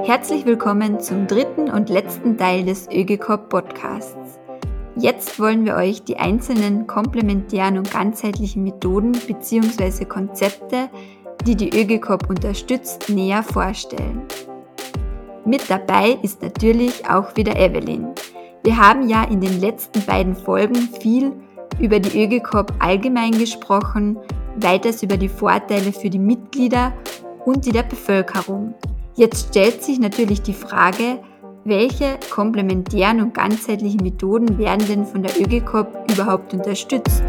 Herzlich willkommen zum dritten und letzten Teil des ÖGCOP-Podcasts. Jetzt wollen wir euch die einzelnen komplementären und ganzheitlichen Methoden bzw. Konzepte, die die ÖGCOP unterstützt, näher vorstellen. Mit dabei ist natürlich auch wieder Evelyn. Wir haben ja in den letzten beiden Folgen viel über die ÖGCOP allgemein gesprochen, weiters über die Vorteile für die Mitglieder und die der Bevölkerung. Jetzt stellt sich natürlich die Frage, welche komplementären und ganzheitlichen Methoden werden denn von der ÖGCOP überhaupt unterstützt?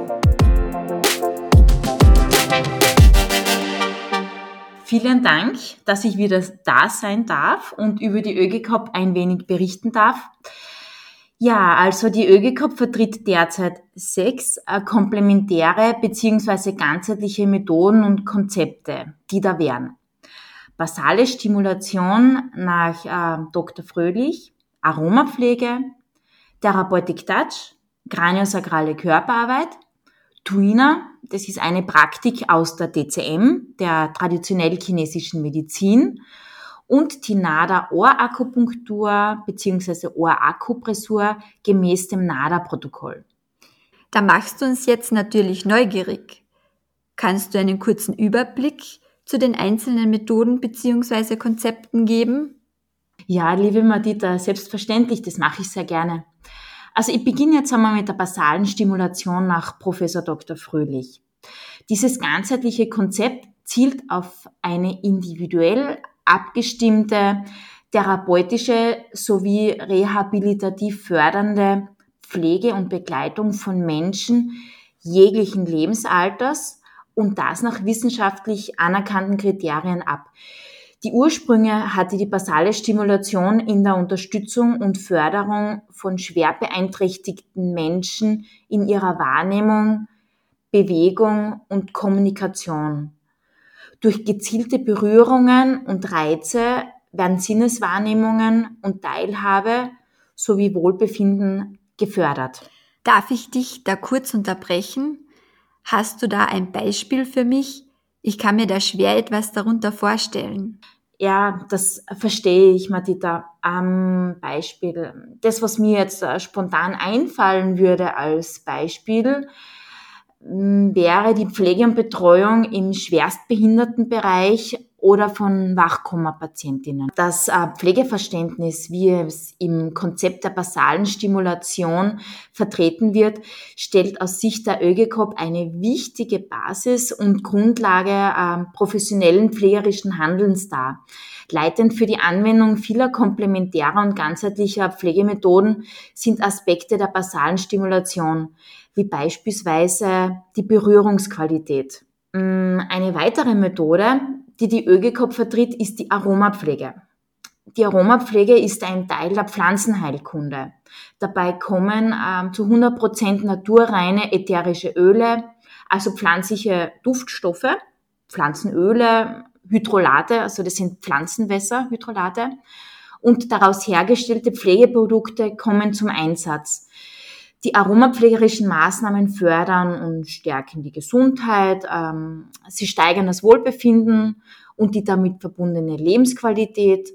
Vielen Dank, dass ich wieder da sein darf und über die ÖGCOP ein wenig berichten darf. Ja, also die ÖGCOP vertritt derzeit 6 komplementäre bzw. ganzheitliche Methoden und Konzepte, die da wären: basale Stimulation nach Dr. Fröhlich, Aromapflege, Therapeutic Touch, kraniosakrale Körperarbeit, Tuina, das ist eine Praktik aus der TCM, der traditionell chinesischen Medizin, und die NADA-Ohrakupunktur bzw. Ohrakupressur gemäß dem NADA-Protokoll. Da machst du uns jetzt natürlich neugierig. Kannst du einen kurzen Überblick zu den einzelnen Methoden bzw. Konzepten geben? Ja, liebe Madita, selbstverständlich, das mache ich sehr gerne. Also ich beginne jetzt einmal mit der basalen Stimulation nach Professor Dr. Fröhlich. Dieses ganzheitliche Konzept zielt auf eine individuell abgestimmte, therapeutische sowie rehabilitativ fördernde Pflege und Begleitung von Menschen jeglichen Lebensalters und das nach wissenschaftlich anerkannten Kriterien ab. Die Ursprünge hatte die basale Stimulation in der Unterstützung und Förderung von schwer beeinträchtigten Menschen in ihrer Wahrnehmung, Bewegung und Kommunikation. Durch gezielte Berührungen und Reize werden Sinneswahrnehmungen und Teilhabe sowie Wohlbefinden gefördert. Darf ich dich da kurz unterbrechen? Hast du da ein Beispiel für mich? Ich kann mir da schwer etwas darunter vorstellen. Ja, das verstehe ich, Madita. Beispiel. Das, was mir jetzt spontan einfallen würde als Beispiel, wäre die Pflege und Betreuung im Schwerstbehindertenbereich oder von Wachkoma-Patientinnen. Das Pflegeverständnis, wie es im Konzept der basalen Stimulation vertreten wird, stellt aus Sicht der ÖGCOP eine wichtige Basis und Grundlage professionellen pflegerischen Handelns dar. Leitend für die Anwendung vieler komplementärer und ganzheitlicher Pflegemethoden sind Aspekte der basalen Stimulation, wie beispielsweise die Berührungsqualität. Eine weitere Methode, die die ÖGCOP vertritt, ist die Aromapflege. Die Aromapflege ist ein Teil der Pflanzenheilkunde. Dabei kommen zu 100% naturreine ätherische Öle, also pflanzliche Duftstoffe, Pflanzenöle, Hydrolate, also das sind Pflanzenwässer, Hydrolate, und daraus hergestellte Pflegeprodukte kommen zum Einsatz. Die aromapflegerischen Maßnahmen fördern und stärken die Gesundheit, sie steigern das Wohlbefinden und die damit verbundene Lebensqualität.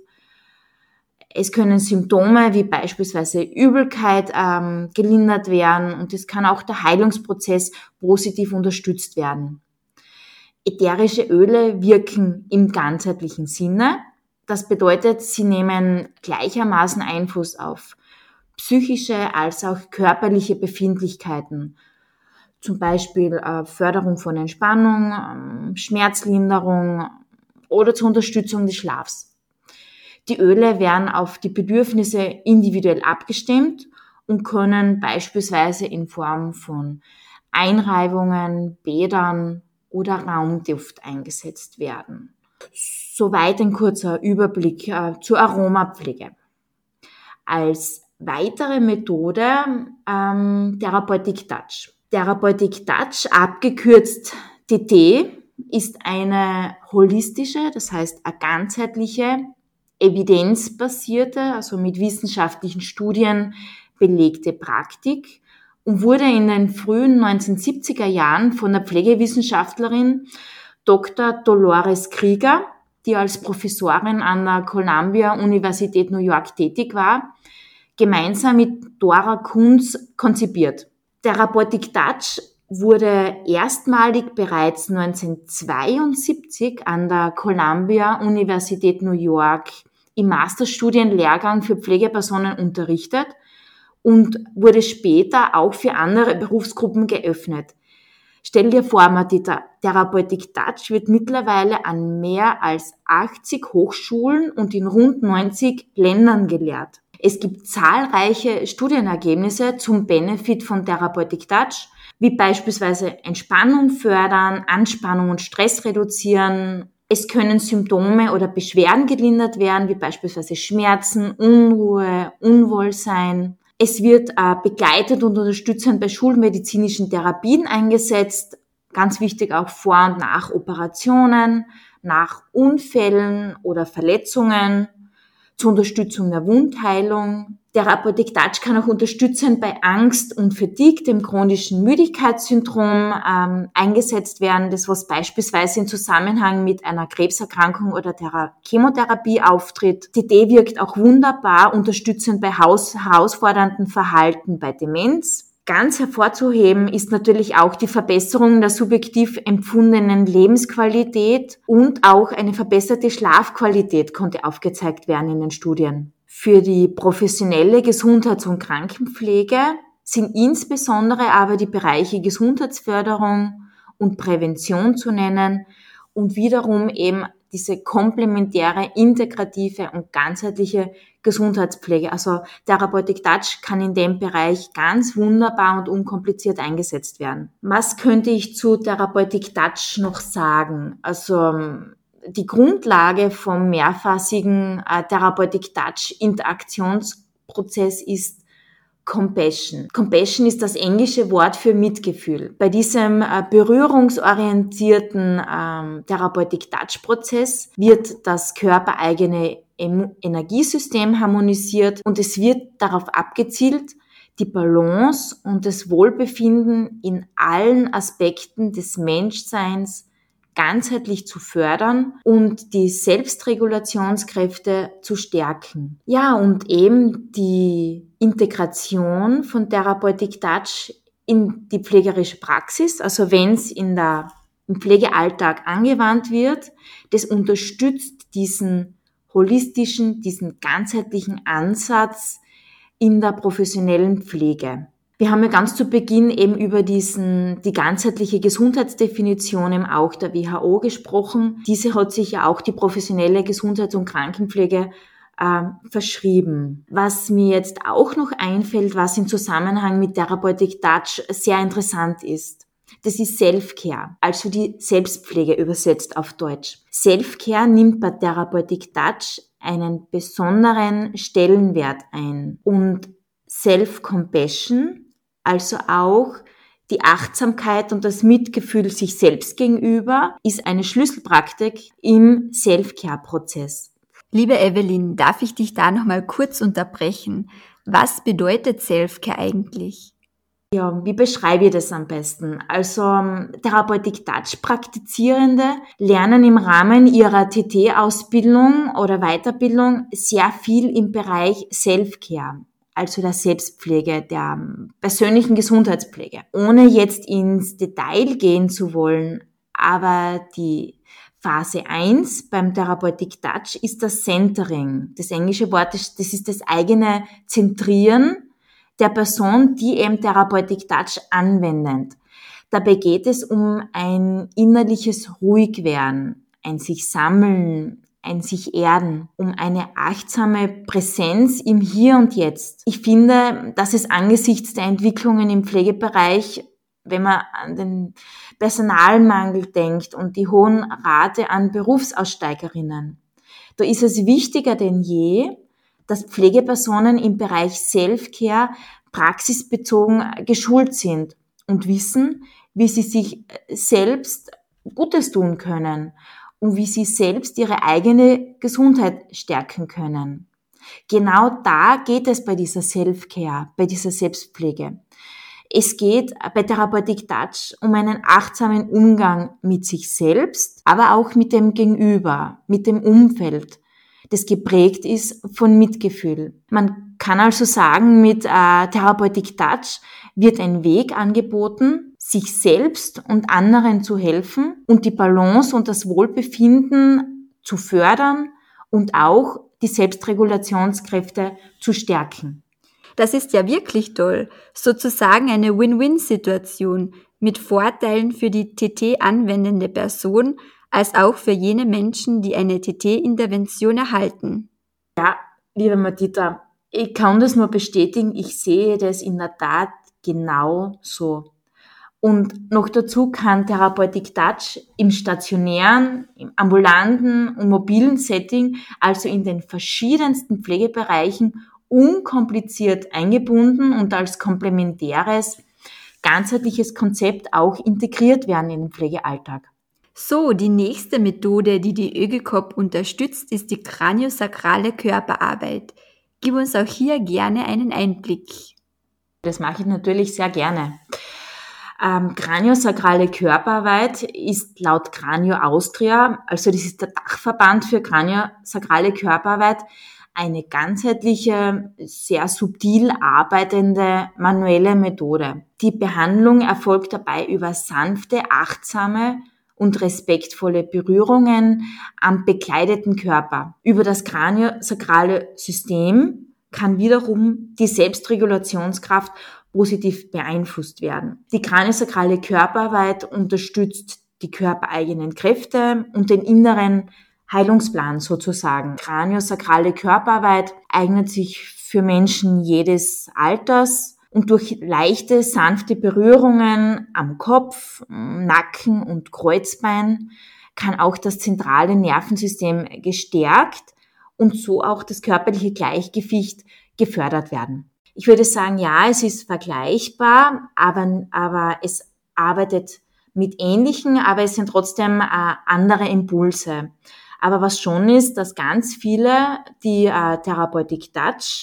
Es können Symptome wie beispielsweise Übelkeit gelindert werden und es kann auch der Heilungsprozess positiv unterstützt werden. Ätherische Öle wirken im ganzheitlichen Sinne. Das bedeutet, sie nehmen gleichermaßen Einfluss auf psychische als auch körperliche Befindlichkeiten. Zum Beispiel Förderung von Entspannung, Schmerzlinderung oder zur Unterstützung des Schlafs. Die Öle werden auf die Bedürfnisse individuell abgestimmt und können beispielsweise in Form von Einreibungen, Bädern oder Raumduft eingesetzt werden. Soweit ein kurzer Überblick zur Aromapflege. Als weitere Methode Therapeutic Touch. Therapeutic Touch, abgekürzt TT, ist eine holistische, das heißt eine ganzheitliche, evidenzbasierte, also mit wissenschaftlichen Studien belegte Praktik und wurde in den frühen 1970er Jahren von der Pflegewissenschaftlerin Dr. Dolores Krieger, die als Professorin an der Columbia Universität New York tätig war, gemeinsam mit Dora Kunz konzipiert. Therapeutic Touch wurde erstmalig bereits 1972 an der Columbia Universität New York im Masterstudienlehrgang für Pflegepersonen unterrichtet und wurde später auch für andere Berufsgruppen geöffnet. Stell dir vor, Martita, Therapeutic Touch wird mittlerweile an mehr als 80 Hochschulen und in rund 90 Ländern gelehrt. Es gibt zahlreiche Studienergebnisse zum Benefit von Therapeutic Touch, wie beispielsweise Entspannung fördern, Anspannung und Stress reduzieren. Es können Symptome oder Beschwerden gelindert werden, wie beispielsweise Schmerzen, Unruhe, Unwohlsein. Es wird begleitet und unterstützend bei schulmedizinischen Therapien eingesetzt. Ganz wichtig auch vor und nach Operationen, nach Unfällen oder Verletzungen, zur Unterstützung der Wundheilung. Therapeutic Touch kann auch unterstützend bei Angst und Fatigue, dem chronischen Müdigkeitssyndrom, eingesetzt werden, das was beispielsweise in Zusammenhang mit einer Krebserkrankung oder der Chemotherapie auftritt. TT wirkt auch wunderbar unterstützend bei herausfordernden Verhalten bei Demenz. Ganz hervorzuheben ist natürlich auch die Verbesserung der subjektiv empfundenen Lebensqualität und auch eine verbesserte Schlafqualität konnte aufgezeigt werden in den Studien. Für die professionelle Gesundheits- und Krankenpflege sind insbesondere aber die Bereiche Gesundheitsförderung und Prävention zu nennen und wiederum eben diese komplementäre, integrative und ganzheitliche Gesundheitspflege. Also Therapeutic Touch kann in dem Bereich ganz wunderbar und unkompliziert eingesetzt werden. Was könnte ich zu Therapeutic Touch noch sagen? Also die Grundlage vom mehrphasigen Therapeutic Touch Interaktionsprozess ist Compassion. Compassion ist das englische Wort für Mitgefühl. Bei diesem berührungsorientierten Therapeutic Touch Prozess wird das körpereigene Energiesystem harmonisiert und es wird darauf abgezielt, die Balance und das Wohlbefinden in allen Aspekten des Menschseins ganzheitlich zu fördern und die Selbstregulationskräfte zu stärken. Ja, und eben die Integration von Therapeutic Touch in die pflegerische Praxis, also wenn es im Pflegealltag angewandt wird, das unterstützt diesen holistischen, diesen ganzheitlichen Ansatz in der professionellen Pflege. Wir haben ja ganz zu Beginn eben über die ganzheitliche Gesundheitsdefinition eben auch der WHO gesprochen. Diese hat sich ja auch die professionelle Gesundheits- und Krankenpflege verschrieben. Was mir jetzt auch noch einfällt, was im Zusammenhang mit Therapeutic Touch sehr interessant ist, das ist Self-Care, also die Selbstpflege übersetzt auf Deutsch. Self-Care nimmt bei Therapeutic Touch einen besonderen Stellenwert ein und Self-Compassion, also auch die Achtsamkeit und das Mitgefühl sich selbst gegenüber, ist eine Schlüsselpraktik im Self-Care-Prozess. Liebe Evelyn, darf ich dich da nochmal kurz unterbrechen? Was bedeutet Self-Care eigentlich? Ja, wie beschreibe ich das am besten? Also Therapeutic Touch Praktizierende lernen im Rahmen ihrer TT-Ausbildung oder Weiterbildung sehr viel im Bereich Self-Care, also der Selbstpflege, der persönlichen Gesundheitspflege. Ohne jetzt ins Detail gehen zu wollen, aber die Phase 1 beim Therapeutic Touch ist das Centering. Das englische Wort, das ist das eigene Zentrieren der Person, die eben Therapeutic Touch anwendet. Dabei geht es um ein innerliches Ruhigwerden, ein sich sammeln, ein sich erden, um eine achtsame Präsenz im Hier und Jetzt. Ich finde, dass es angesichts der Entwicklungen im Pflegebereich, wenn man an den Personalmangel denkt und die hohen Rate an Berufsaussteigerinnen, da ist es wichtiger denn je, dass Pflegepersonen im Bereich Self-Care praxisbezogen geschult sind und wissen, wie sie sich selbst Gutes tun können und wie sie selbst ihre eigene Gesundheit stärken können. Genau da geht es bei dieser Self-Care, bei dieser Selbstpflege. Es geht bei Therapeutic Touch um einen achtsamen Umgang mit sich selbst, aber auch mit dem Gegenüber, mit dem Umfeld, das geprägt ist von Mitgefühl. Man kann also sagen, mit Therapeutic Touch wird ein Weg angeboten, sich selbst und anderen zu helfen und die Balance und das Wohlbefinden zu fördern und auch die Selbstregulationskräfte zu stärken. Das ist ja wirklich toll. Sozusagen eine Win-Win-Situation mit Vorteilen für die TT anwendende Person, als auch für jene Menschen, die eine TT-Intervention erhalten. Ja, liebe Madita, ich kann das nur bestätigen. Ich sehe das in der Tat genau so. Und noch dazu kann Therapeutic Touch im stationären, im ambulanten und mobilen Setting, also in den verschiedensten Pflegebereichen, unkompliziert eingebunden und als komplementäres, ganzheitliches Konzept auch integriert werden in den Pflegealltag. So, die nächste Methode, die die ÖGCOP unterstützt, ist die kraniosakrale Körperarbeit. Gib uns auch hier gerne einen Einblick. Das mache ich natürlich sehr gerne. Kraniosakrale Körperarbeit ist laut Kranio Austria, also das ist der Dachverband für kraniosakrale Körperarbeit, eine ganzheitliche, sehr subtil arbeitende manuelle Methode. Die Behandlung erfolgt dabei über sanfte, achtsame und respektvolle Berührungen am bekleideten Körper. Über das kraniosakrale System kann wiederum die Selbstregulationskraft positiv beeinflusst werden. Die kraniosakrale Körperarbeit unterstützt die körpereigenen Kräfte und den inneren Heilungsplan sozusagen. Kraniosakrale Körperarbeit eignet sich für Menschen jedes Alters und durch leichte, sanfte Berührungen am Kopf, Nacken und Kreuzbein kann auch das zentrale Nervensystem gestärkt und so auch das körperliche Gleichgewicht gefördert werden. Ich würde sagen, ja, es ist vergleichbar, aber es arbeitet mit ähnlichen, aber es sind trotzdem andere Impulse. Aber was schon ist, dass ganz viele, die Therapeutic Touch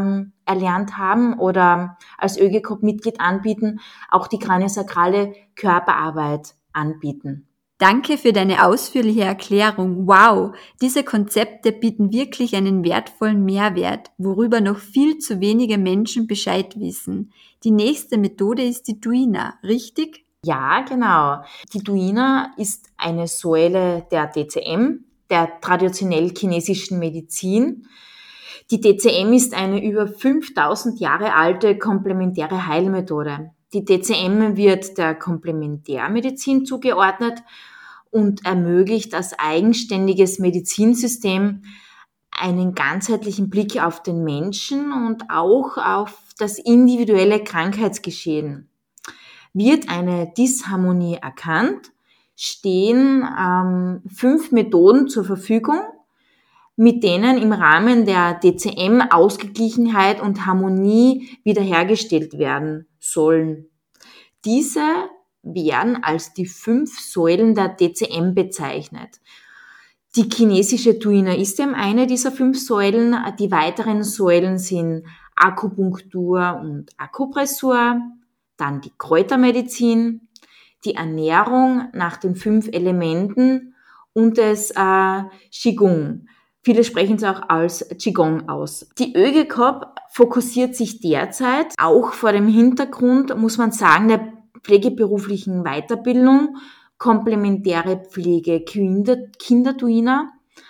erlernt haben oder als ÖGCOP-Mitglied anbieten, auch die kraniosakrale Körperarbeit anbieten. Danke für deine ausführliche Erklärung. Wow, diese Konzepte bieten wirklich einen wertvollen Mehrwert, worüber noch viel zu wenige Menschen Bescheid wissen. Die nächste Methode ist die Duina, richtig? Ja, genau. Die Duina ist eine Säule der DCM, der traditionell chinesischen Medizin. Die DCM ist eine über 5000 Jahre alte komplementäre Heilmethode. Die DCM wird der Komplementärmedizin zugeordnet und ermöglicht als eigenständiges Medizinsystem einen ganzheitlichen Blick auf den Menschen und auch auf das individuelle Krankheitsgeschehen. Wird eine Disharmonie erkannt, stehen 5 Methoden zur Verfügung, mit denen im Rahmen der DCM Ausgeglichenheit und Harmonie wiederhergestellt werden sollen. Diese werden als die 5 Säulen der DCM bezeichnet. Die chinesische Duina ist eben eine dieser 5 Säulen. Die weiteren Säulen sind Akupunktur und Akupressur, dann die Kräutermedizin, die Ernährung nach den 5 Elementen und das Qigong. Viele sprechen es auch als Qigong aus. Die ÖGCOP fokussiert sich derzeit auch vor dem Hintergrund, muss man sagen, der pflegeberuflichen Weiterbildung, komplementäre Pflege Kinderduina,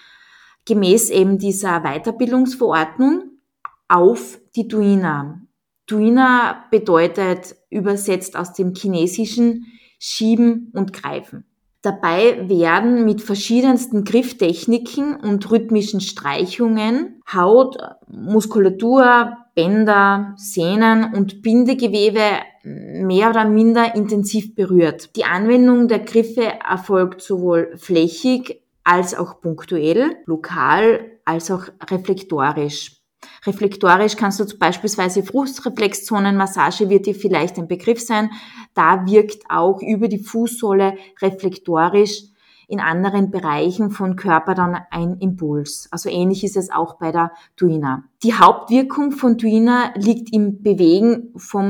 gemäß eben dieser Weiterbildungsverordnung auf die Duina. Duina bedeutet übersetzt aus dem Chinesischen Schieben und Greifen. Dabei werden mit verschiedensten Grifftechniken und rhythmischen Streichungen Haut, Muskulatur, Bänder, Sehnen und Bindegewebe mehr oder minder intensiv berührt. Die Anwendung der Griffe erfolgt sowohl flächig als auch punktuell, lokal als auch reflektorisch. Reflektorisch kannst du beispielsweise Fußreflexzonenmassage, wird dir vielleicht ein Begriff sein. Da wirkt auch über die Fußsohle reflektorisch in anderen Bereichen von Körper dann ein Impuls. Also ähnlich ist es auch bei der Duina. Die Hauptwirkung von Duina liegt im Bewegen vom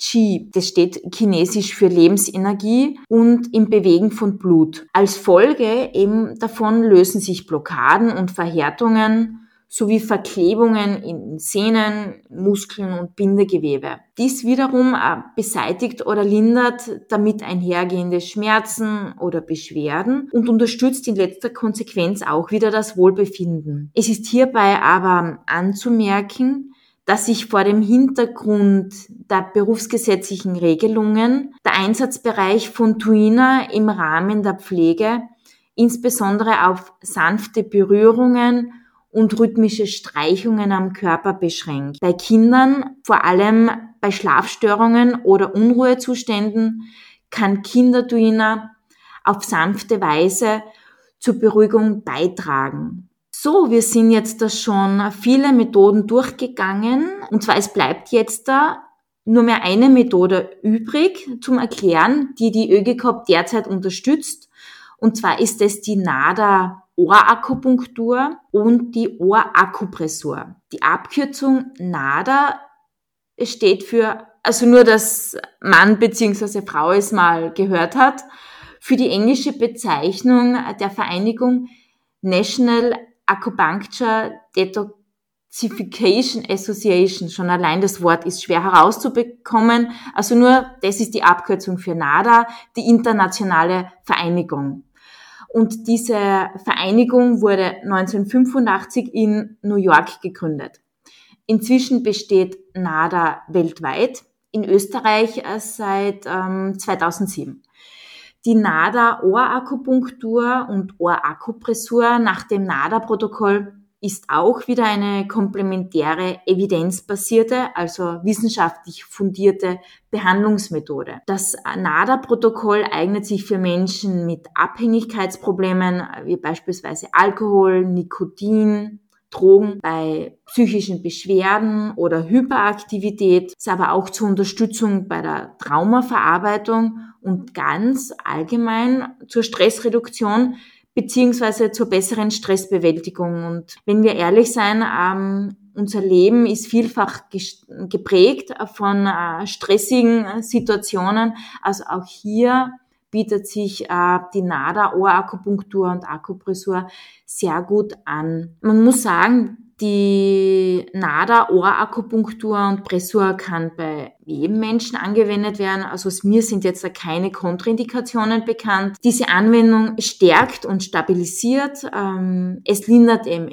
Qi, das steht chinesisch für Lebensenergie und im Bewegen von Blut. Als Folge eben davon lösen sich Blockaden und Verhärtungen sowie Verklebungen in Sehnen, Muskeln und Bindegewebe. Dies wiederum beseitigt oder lindert damit einhergehende Schmerzen oder Beschwerden und unterstützt in letzter Konsequenz auch wieder das Wohlbefinden. Es ist hierbei aber anzumerken, dass sich vor dem Hintergrund der berufsgesetzlichen Regelungen der Einsatzbereich von Tuina im Rahmen der Pflege insbesondere auf sanfte Berührungen und rhythmische Streichungen am Körper beschränkt. Bei Kindern, vor allem bei Schlafstörungen oder Unruhezuständen, kann Kindertuina auf sanfte Weise zur Beruhigung beitragen. So, wir sind jetzt da schon viele Methoden durchgegangen, und zwar es bleibt jetzt da nur mehr eine Methode übrig zum Erklären, die ÖGCOP derzeit unterstützt, und zwar ist es die NADA Ohrakupunktur und die Ohrakupressur. Die Abkürzung NADA steht für, also nur, dass Mann bzw. Frau es mal gehört hat, für die englische Bezeichnung der Vereinigung National Acupuncture Detoxification Association. Schon allein das Wort ist schwer herauszubekommen. Also nur, das ist die Abkürzung für NADA, die internationale Vereinigung. Und diese Vereinigung wurde 1985 in New York gegründet. Inzwischen besteht NADA weltweit, in Österreich seit 2007. Die NADA Ohrakupunktur und Ohrakupressur nach dem NADA-Protokoll ist auch wieder eine komplementäre, evidenzbasierte, also wissenschaftlich fundierte Behandlungsmethode. Das NADA-Protokoll eignet sich für Menschen mit Abhängigkeitsproblemen, wie beispielsweise Alkohol, Nikotin, Drogen, bei psychischen Beschwerden oder Hyperaktivität, ist aber auch zur Unterstützung bei der Traumaverarbeitung und ganz allgemein zur Stressreduktion beziehungsweise zur besseren Stressbewältigung. Und wenn wir ehrlich sein, unser Leben ist vielfach geprägt von stressigen Situationen. Also auch hier bietet sich die NADA Ohrakupunktur und Akupressur sehr gut an. Man muss sagen, die NADA Ohrakupunktur und Pressur kann bei jedem Menschen angewendet werden. Also mir sind jetzt da keine Kontraindikationen bekannt. Diese Anwendung stärkt und stabilisiert. Es lindert eben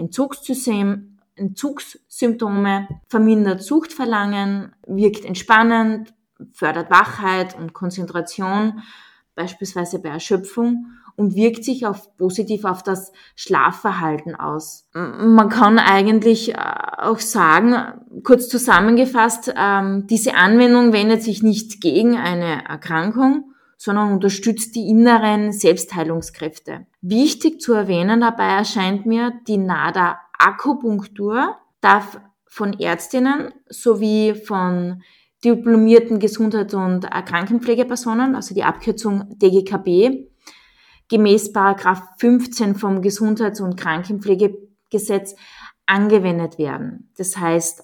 Entzugssymptome, vermindert Suchtverlangen, wirkt entspannend, fördert Wachheit und Konzentration, beispielsweise bei Erschöpfung, und wirkt sich positiv auf das Schlafverhalten aus. Man kann eigentlich auch sagen, kurz zusammengefasst, diese Anwendung wendet sich nicht gegen eine Erkrankung, sondern unterstützt die inneren Selbstheilungskräfte. Wichtig zu erwähnen dabei erscheint mir, die NADA Akupunktur darf von Ärztinnen sowie von diplomierten Gesundheits- und Krankenpflegepersonen, also die Abkürzung DGKB, gemäß § 15 vom Gesundheits- und Krankenpflegegesetz angewendet werden. Das heißt,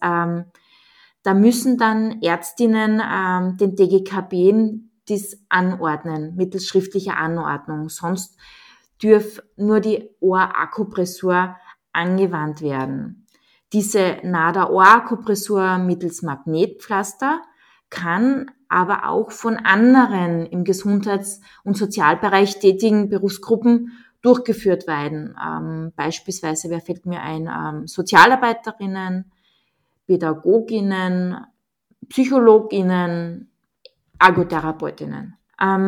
da müssen dann Ärztinnen den DGKB dies anordnen, mittels schriftlicher Anordnung. Sonst dürfe nur die Ohrakupressur angewandt werden. Diese NADA-Ohrakupressur mittels Magnetpflaster kann aber auch von anderen im Gesundheits- und Sozialbereich tätigen Berufsgruppen durchgeführt werden. Beispielsweise, wer fällt mir ein, Sozialarbeiterinnen, Pädagoginnen, Psychologinnen, Ergotherapeutinnen.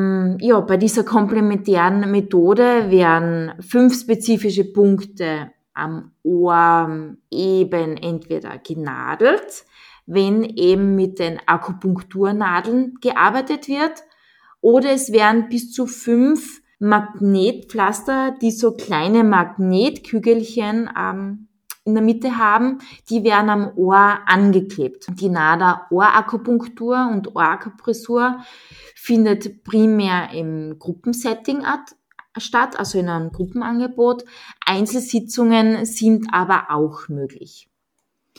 Bei dieser komplementären Methode werden 5 spezifische Punkte am Ohr eben entweder genadelt, wenn eben mit den Akupunkturnadeln gearbeitet wird, oder es werden bis zu 5 Magnetpflaster, die so kleine Magnetkügelchen in der Mitte haben, die werden am Ohr angeklebt. Die NADA Ohrakupunktur und Ohrakupressur findet primär im Gruppensetting statt, also in einem Gruppenangebot. Einzelsitzungen sind aber auch möglich.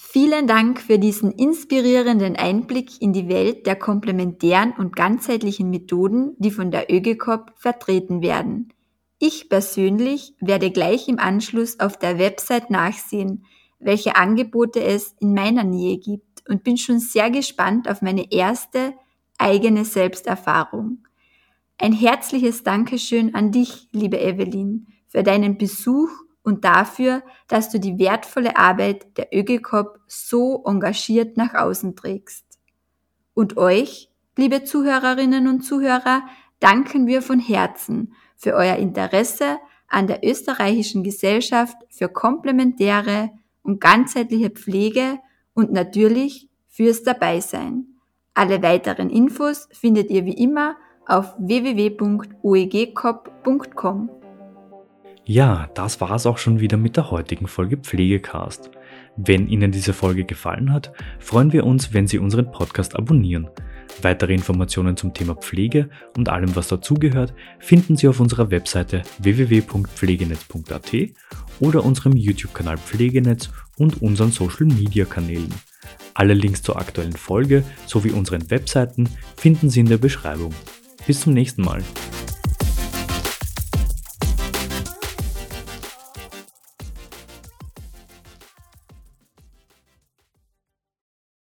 Vielen Dank für diesen inspirierenden Einblick in die Welt der komplementären und ganzheitlichen Methoden, die von der ÖGCOP vertreten werden. Ich persönlich werde gleich im Anschluss auf der Website nachsehen, welche Angebote es in meiner Nähe gibt und bin schon sehr gespannt auf meine erste eigene Selbsterfahrung. Ein herzliches Dankeschön an dich, liebe Evelyn, für deinen Besuch und dafür, dass du die wertvolle Arbeit der ÖGCOP so engagiert nach außen trägst. Und euch, liebe Zuhörerinnen und Zuhörer, danken wir von Herzen für euer Interesse an der Österreichischen Gesellschaft für komplementäre und ganzheitliche Pflege und natürlich fürs Dabeisein. Alle weiteren Infos findet ihr wie immer auf www.oegcop.com. Ja, das war's auch schon wieder mit der heutigen Folge Pflegecast. Wenn Ihnen diese Folge gefallen hat, freuen wir uns, wenn Sie unseren Podcast abonnieren. Weitere Informationen zum Thema Pflege und allem, was dazugehört, finden Sie auf unserer Webseite www.pflegenetz.at oder unserem YouTube-Kanal Pflegenetz und unseren Social-Media-Kanälen. Alle Links zur aktuellen Folge sowie unseren Webseiten finden Sie in der Beschreibung. Bis zum nächsten Mal.